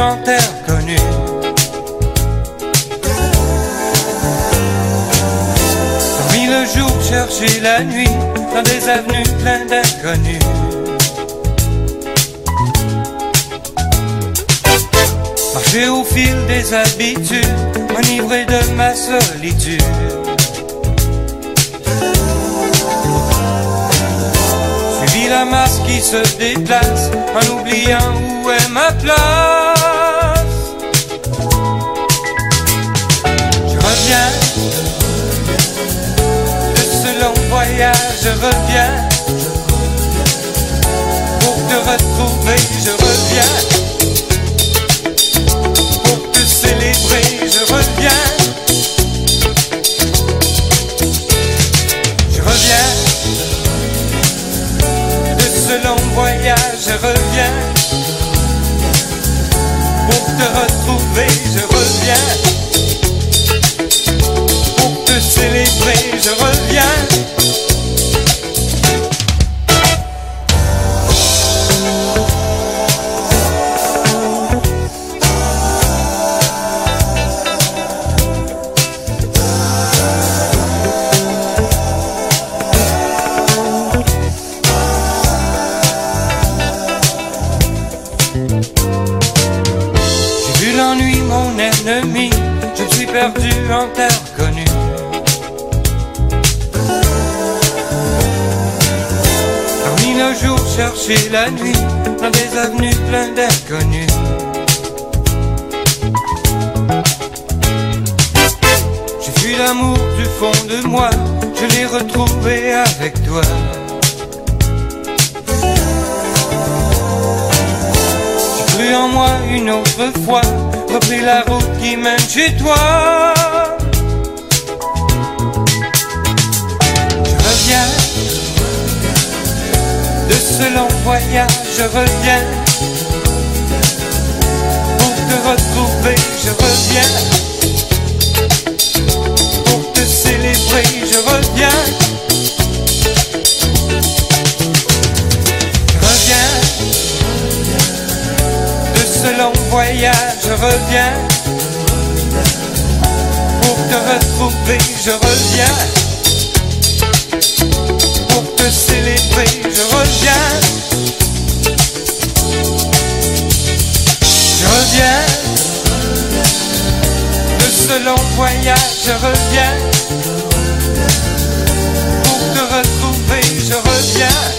en terre connue. Dormi le jour, chercher la nuit dans des avenues pleines d'inconnus. Marcher au fil des habitudes, enivré de ma solitude. Suivi la masse qui se déplace, en oubliant où est ma place. Je reviens de ce long voyage, je reviens pour te retrouver, je reviens. Je reviens, je reviens de ce long voyage, je reviens pour te retrouver, je reviens pour te célébrer, je reviens. Je suis perdu en terre connue. Dormi le jour, chercher la nuit dans des avenues pleines d'inconnus. J'ai fui l'amour du fond de moi, je l'ai retrouvé avec toi. J'ai cru en moi une autre fois, repris la route qui mène chez toi. Je reviens de ce long voyage, je reviens pour te retrouver, je reviens pour te célébrer, je reviens. Je reviens de ce long voyage, je reviens pour te retrouver, je reviens pour te célébrer, je reviens. Je reviens de ce long voyage, je reviens pour te retrouver, je reviens